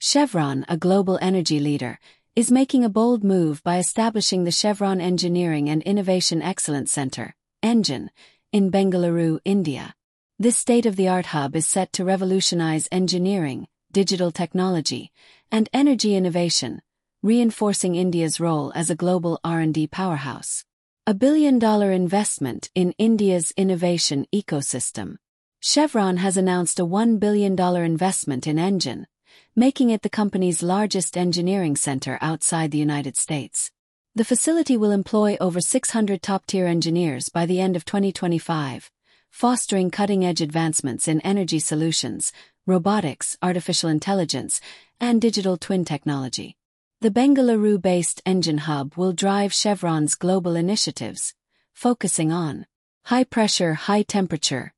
Chevron, a global energy leader, is making a bold move by establishing the Chevron Engineering and Innovation Excellence Center, ENGINE, in Bengaluru, India. This state-of-the-art hub is set to revolutionize engineering, digital technology, and energy innovation, reinforcing India's role as a global R&D powerhouse. A billion-dollar investment in India's innovation ecosystem. Chevron has announced a $1 billion investment in ENGINE, making it the company's largest engineering center outside the United States. The facility will employ over 600 top-tier engineers by the end of 2025, fostering cutting-edge advancements in energy solutions, robotics, artificial intelligence, and digital twin technology. The Bengaluru-based ENGINE hub will drive Chevron's global initiatives, focusing on high-pressure, high-temperature,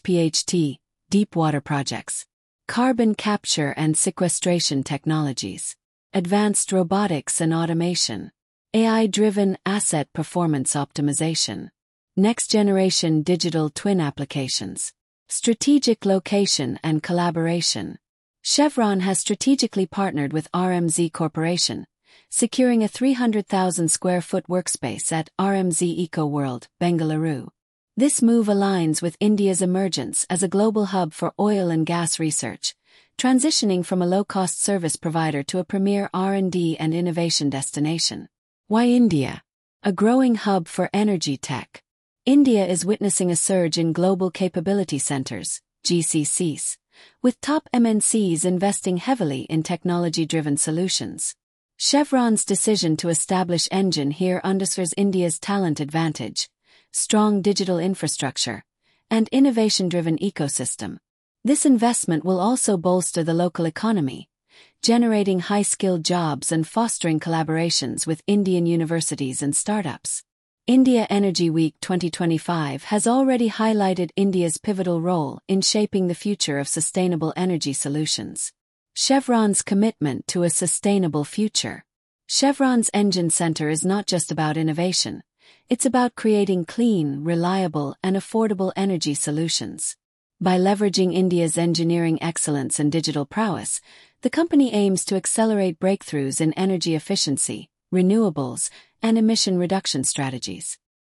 HPHT, deep-water projects, carbon capture and sequestration technologies, advanced robotics and automation, AI-driven asset performance optimization, next-generation digital twin applications, strategic location and collaboration. Chevron has strategically partnered with RMZ Corporation, securing a 300,000 square foot workspace at RMZ EcoWorld, Bengaluru. This move aligns with India's emergence as a global hub for oil and gas research, transitioning from a low-cost service provider to a premier R&D and innovation destination. Why India? A growing hub for energy tech. India is witnessing a surge in global capability centers, GCCs, with top MNCs investing heavily in technology-driven solutions. Chevron's decision to establish ENGINE here underscores India's talent advantage, strong digital infrastructure, and innovation-driven ecosystem. This investment will also bolster the local economy, generating high-skilled jobs and fostering collaborations with Indian universities and startups. India Energy Week 2025 has already highlighted India's pivotal role in shaping the future of sustainable energy solutions. Chevron's commitment to a sustainable future. Chevron's ENGINE Center is not just about innovation. It's about creating clean, reliable, and affordable energy solutions. By leveraging India's engineering excellence and digital prowess, the company aims to accelerate breakthroughs in energy efficiency, renewables, and emission reduction strategies.